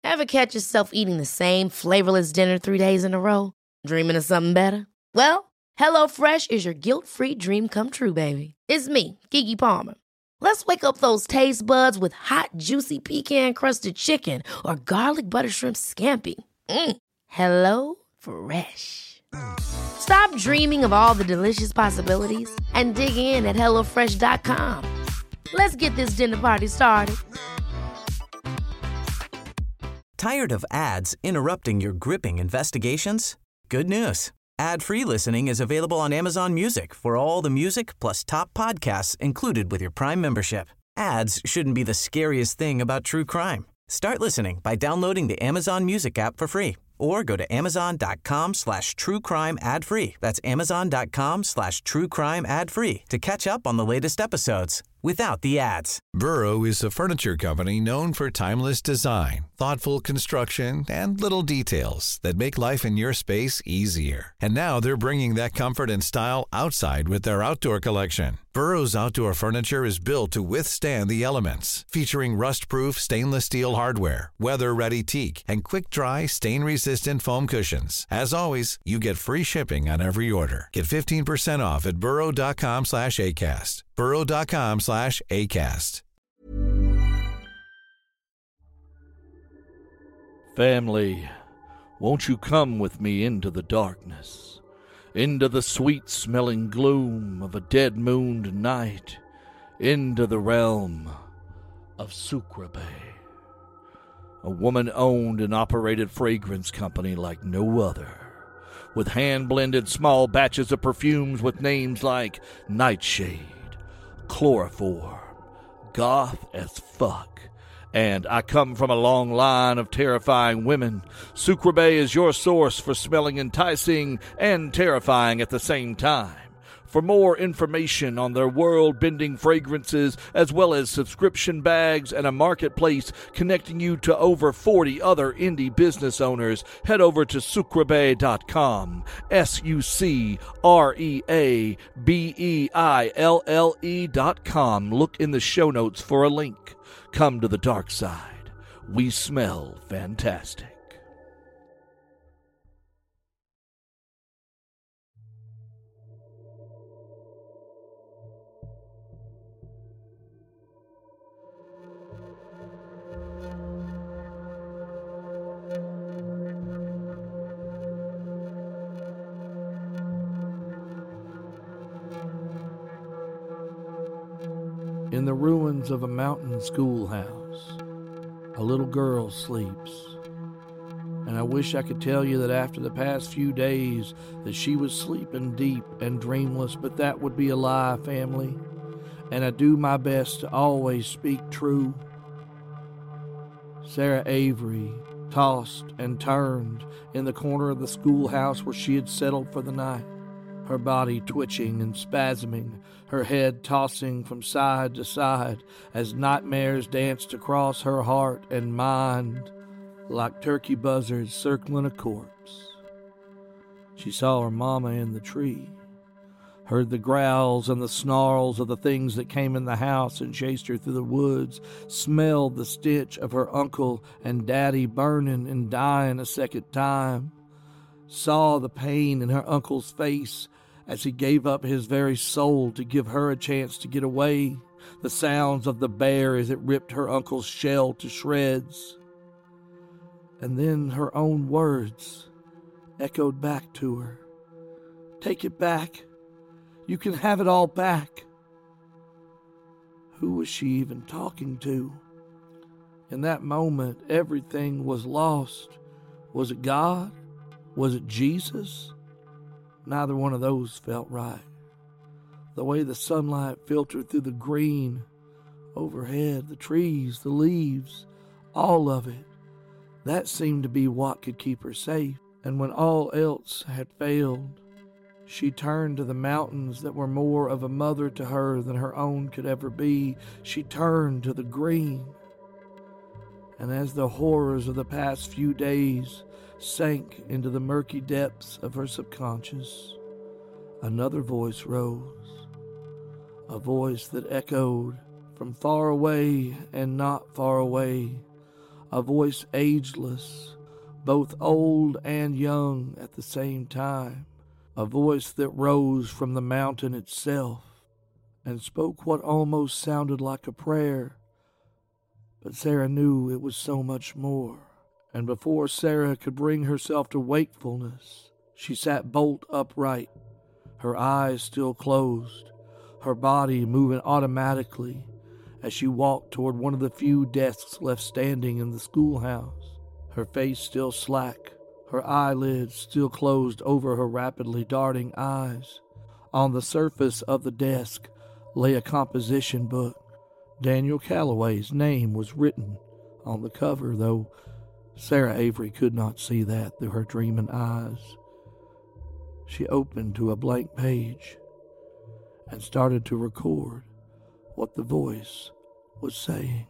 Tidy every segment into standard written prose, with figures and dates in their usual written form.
Ever catch yourself eating the same flavorless dinner 3 days in a row? Dreaming of something better? Well, HelloFresh is your guilt-free dream come true, baby. It's me, Keke Palmer. Let's wake up those taste buds with hot, juicy pecan-crusted chicken or garlic butter shrimp scampi. Hello Fresh. Stop dreaming of all the delicious possibilities and dig in at HelloFresh.com. Let's get this dinner party started. Tired of ads interrupting your gripping investigations? Good news. Ad-free listening is available on Amazon Music for all the music plus top podcasts included with your Prime membership. Ads shouldn't be the scariest thing about true crime. Start listening by downloading the Amazon Music app for free or go to amazon.com/truecrime ad-free. That's amazon.com/truecrime ad-free to catch up on the latest episodes without the ads. Burrow is a furniture company known for timeless design, thoughtful construction, and little details that make life in your space easier. And now they're bringing that comfort and style outside with their outdoor collection. Burrow's outdoor furniture is built to withstand the elements, featuring rust-proof stainless steel hardware, weather-ready teak, and quick-dry, stain-resistant foam cushions. As always, you get free shipping on every order. Get 15% off at burrow.com/ACAST. burrow.com/ACAST. Family, won't you come with me into the darkness, into the sweet-smelling gloom of a dead-mooned night, into the realm of Sucreabeille, a woman-owned and operated fragrance company like no other, with hand-blended small batches of perfumes with names like Nightshade, Chloroform, Goth as Fuck, and I come from a long line of terrifying women. Sucreabeille is your source for smelling enticing and terrifying at the same time. For more information on their world-bending fragrances, as well as subscription bags and a marketplace connecting you to over 40 other indie business owners, head over to sucreabeille.com, sucreabeille.com. Look in the show notes for a link. Come to the dark side. We smell fantastic. In the ruins of a mountain schoolhouse, a little girl sleeps. And I wish I could tell you that after the past few days that she was sleeping deep and dreamless, but that would be a lie, family. And I do my best to always speak true. Sarah Avery tossed and turned in the corner of the schoolhouse where she had settled for the night, her body twitching and spasming, her head tossing from side to side as nightmares danced across her heart and mind like turkey buzzards circling a corpse. She saw her mama in the tree, heard the growls and the snarls of the things that came in the house and chased her through the woods, smelled the stench of her uncle and daddy burning and dying a second time, saw the pain in her uncle's face as he gave up his very soul to give her a chance to get away, the sounds of the bear as it ripped her uncle's shell to shreds. And then her own words echoed back to her. "Take it back. You can have it all back." Who was she even talking to? In that moment, everything was lost. Was it God? Was it Jesus? Neither one of those felt right. The way the sunlight filtered through the green overhead, the trees, the leaves, all of it, that seemed to be what could keep her safe. And when all else had failed, she turned to the mountains that were more of a mother to her than her own could ever be. She turned to the green. And as the horrors of the past few days sank into the murky depths of her subconscious, another voice rose, a voice that echoed from far away and not far away, a voice ageless, both old and young at the same time, a voice that rose from the mountain itself and spoke what almost sounded like a prayer. But Sarah knew it was so much more, and before Sarah could bring herself to wakefulness, she sat bolt upright, her eyes still closed, her body moving automatically as she walked toward one of the few desks left standing in the schoolhouse, her face still slack, her eyelids still closed over her rapidly darting eyes. On the surface of the desk lay a composition book. Daniel Calloway's name was written on the cover, though Sarah Avery could not see that through her dreaming eyes. She opened to a blank page and started to record what the voice was saying.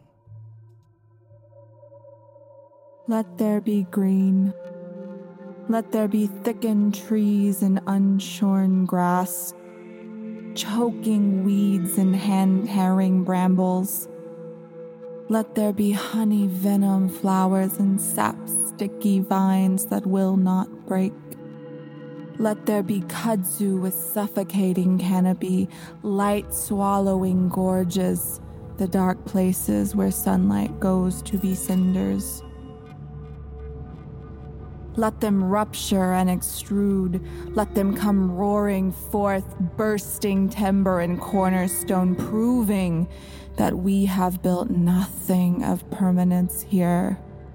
Let there be green. Let there be thickened trees and unshorn grass, choking weeds and hand-tearing brambles. Let there be honey venom flowers and sap-sticky vines that will not break. Let there be kudzu with suffocating canopy, light-swallowing gorges, the dark places where sunlight goes to be cinders. Let them rupture and extrude. Let them come roaring forth, bursting timber and cornerstone, proving that we have built nothing of permanence here.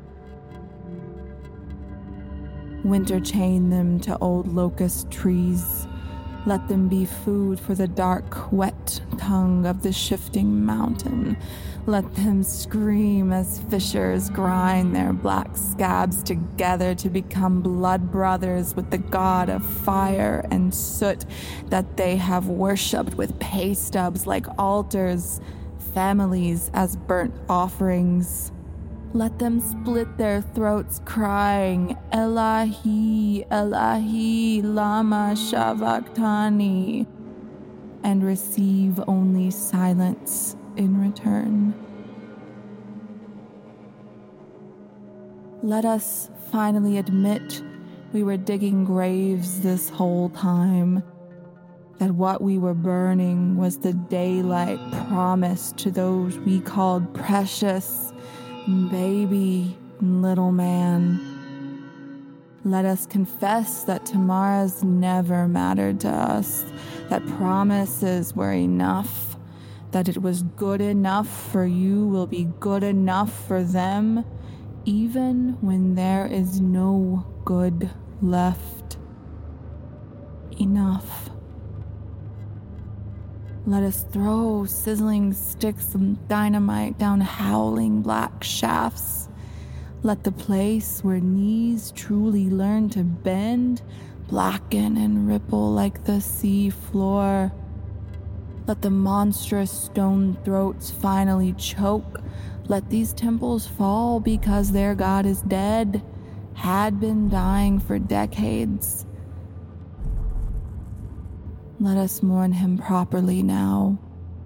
Winter chain them to old locust trees. Let them be food for the dark, wet tongue of the shifting mountain. Let them scream as fishers grind their black scabs together to become blood brothers with the god of fire and soot that they have worshipped with pay stubs like altars, families as burnt offerings. Let them split their throats crying, Elahi, Elahi, Lama Shavakhtani, and receive only silence in return. Let us finally admit we were digging graves this whole time, that what we were burning was the daylight promised to those we called precious, baby, little man. Let us confess that tomorrows never mattered to us, that promises were enough, that it was good enough for you will be good enough for them, even when there is no good left. Enough. Let us throw sizzling sticks of dynamite down howling black shafts. Let the place where knees truly learn to bend blacken and ripple like the sea floor. Let the monstrous stone throats finally choke. Let these temples fall because their god is dead, had been dying for decades. Let us mourn him properly now.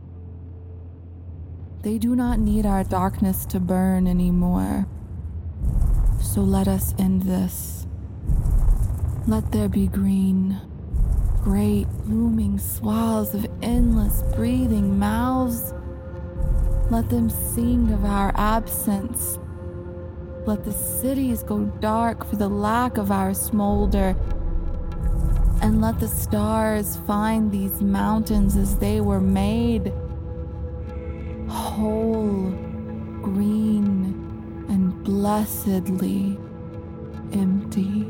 They do not need our darkness to burn anymore. So let us end this. Let there be green, great looming swaths of endless breathing mouths. Let them sing of our absence. Let the cities go dark for the lack of our smolder. And let the stars find these mountains as they were made, whole, green, and blessedly empty.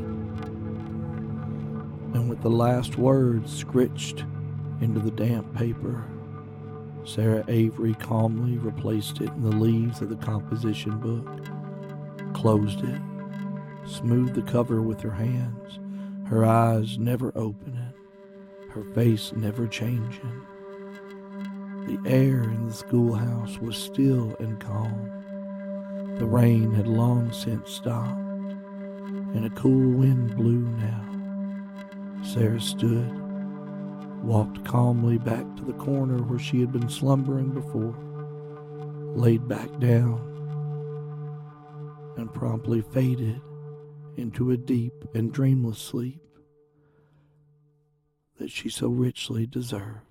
And with the last words scritched into the damp paper, Sarah Avery calmly replaced it in the leaves of the composition book, closed it, smoothed the cover with her hands, her eyes never opening, her face never changing. The air in the schoolhouse was still and calm. The rain had long since stopped, and a cool wind blew now. Sarah stood, walked calmly back to the corner where she had been slumbering before, laid back down, and promptly faded into a deep and dreamless sleep that she so richly deserved.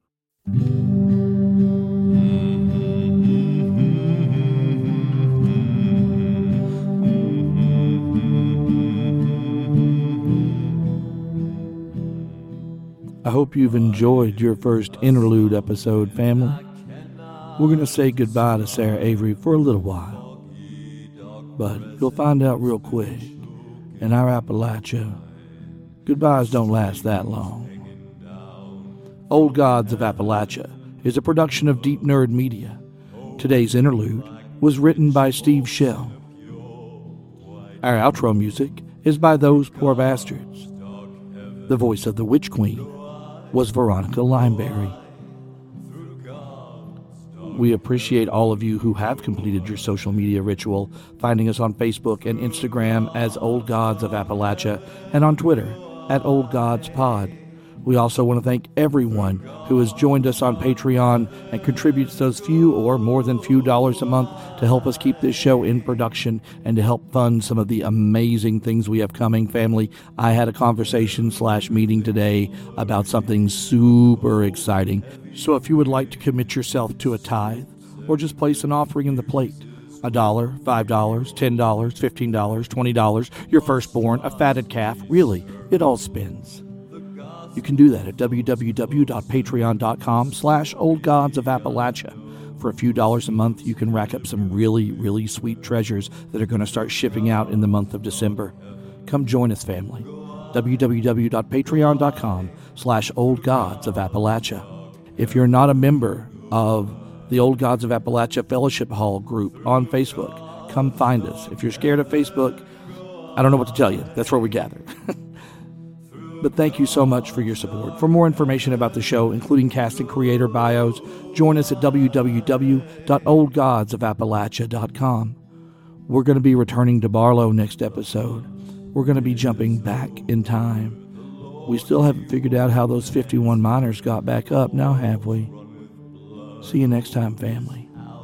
I hope you've enjoyed your first interlude episode, family. We're going to say goodbye to Sarah Avery for a little while, but you'll find out real quick, in our Appalachia, goodbyes don't last that long. Old Gods of Appalachia is a production of Deep Nerd Media. Today's interlude was written by Steve Shell. Our outro music is by Those Poor Bastards. The voice of the Witch Queen was Veronica Limeberry. We appreciate all of you who have completed your social media ritual, finding us on Facebook and Instagram as Old Gods of Appalachia and on Twitter at Old Gods Pod. We also want to thank everyone who has joined us on Patreon and contributes those few or more than few dollars a month to help us keep this show in production and to help fund some of the amazing things we have coming. Family, I had a conversation/meeting today about something super exciting. So if you would like to commit yourself to a tithe or just place an offering in the plate, $1, $5, $10, $15, $20, your firstborn, a fatted calf, really, it all spins. You can do that at www.patreon.com/oldgodsofappalachia. For a few dollars a month, you can rack up some really, really sweet treasures that are going to start shipping out in the month of December. Come join us, family. www.patreon.com/oldgodsofappalachia. If you're not a member of the Old Gods of Appalachia Fellowship Hall group on Facebook, come find us. If you're scared of Facebook, I don't know what to tell you. That's where we gather. But thank you so much for your support. For more information about the show, including cast and creator bios, join us at www.oldgodsofappalachia.com. We're going to be returning to Barlow next episode. We're going to be jumping back in time. We still haven't figured out how those 51 miners got back up, now have we? See you next time, family.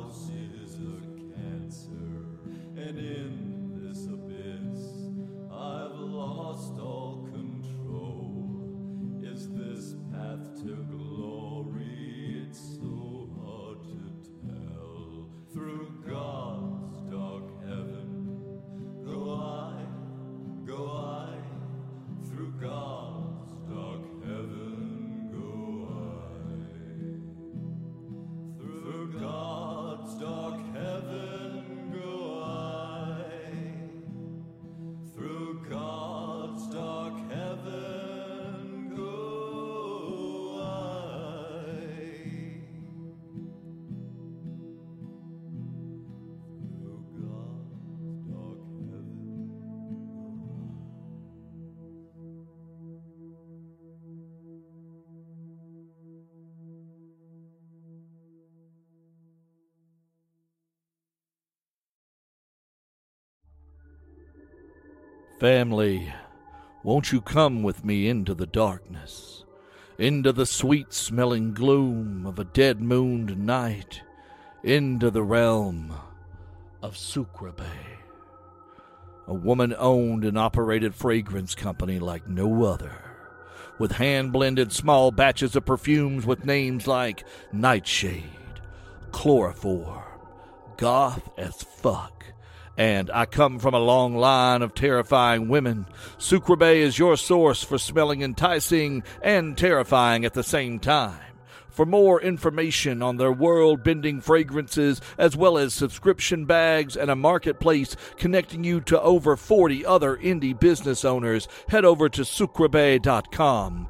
Family, won't you come with me into the darkness, into the sweet-smelling gloom of a dead-mooned night, into the realm of Sucre Bay, a woman-owned and operated fragrance company like no other, with hand-blended small batches of perfumes with names like Nightshade, Chloroform, Goth as Fuck, and I come from a long line of terrifying women. Sucre Bay is your source for smelling enticing and terrifying at the same time. For more information on their world-bending fragrances, as well as subscription bags and a marketplace connecting you to over 40 other indie business owners, head over to sucrebay.com,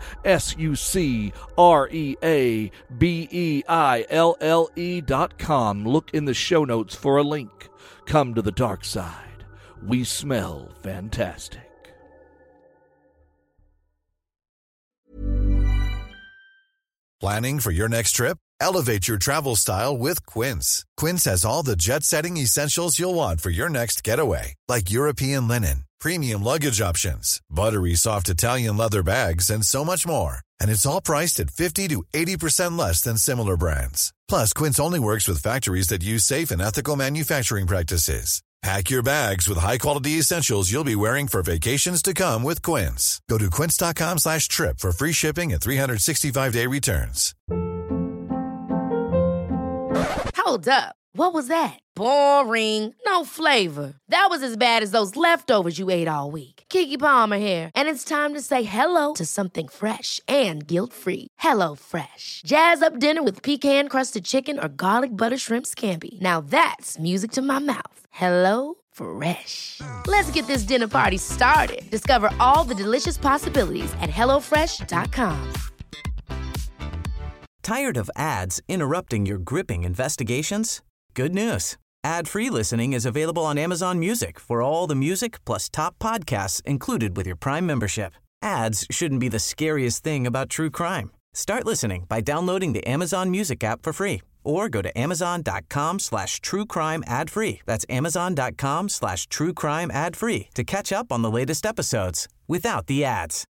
SucreAbelle.com. Look in the show notes for a link. Come to the dark side. We smell fantastic. Planning for your next trip? Elevate your travel style with Quince. Quince has all the jet-setting essentials you'll want for your next getaway, like European linen, premium luggage options, buttery soft Italian leather bags, and so much more. And it's all priced at 50 to 80% less than similar brands. Plus, Quince only works with factories that use safe and ethical manufacturing practices. Pack your bags with high-quality essentials you'll be wearing for vacations to come with Quince. Go to quince.com/trip for free shipping and 365-day returns. Hold up. What was that? Boring. No flavor. That was as bad as those leftovers you ate all week. Keke Palmer here, and it's time to say hello to something fresh and guilt-free. HelloFresh. Jazz up dinner with pecan-crusted chicken or garlic butter shrimp scampi. Now that's music to my mouth. HelloFresh. Let's get this dinner party started. Discover all the delicious possibilities at HelloFresh.com. Tired of ads interrupting your gripping investigations? Good news. Ad-free listening is available on Amazon Music for all the music plus top podcasts included with your Prime membership. Ads shouldn't be the scariest thing about true crime. Start listening by downloading the Amazon Music app for free or go to amazon.com/truecrime ad-free. That's amazon.com/truecrime ad-free to catch up on the latest episodes without the ads.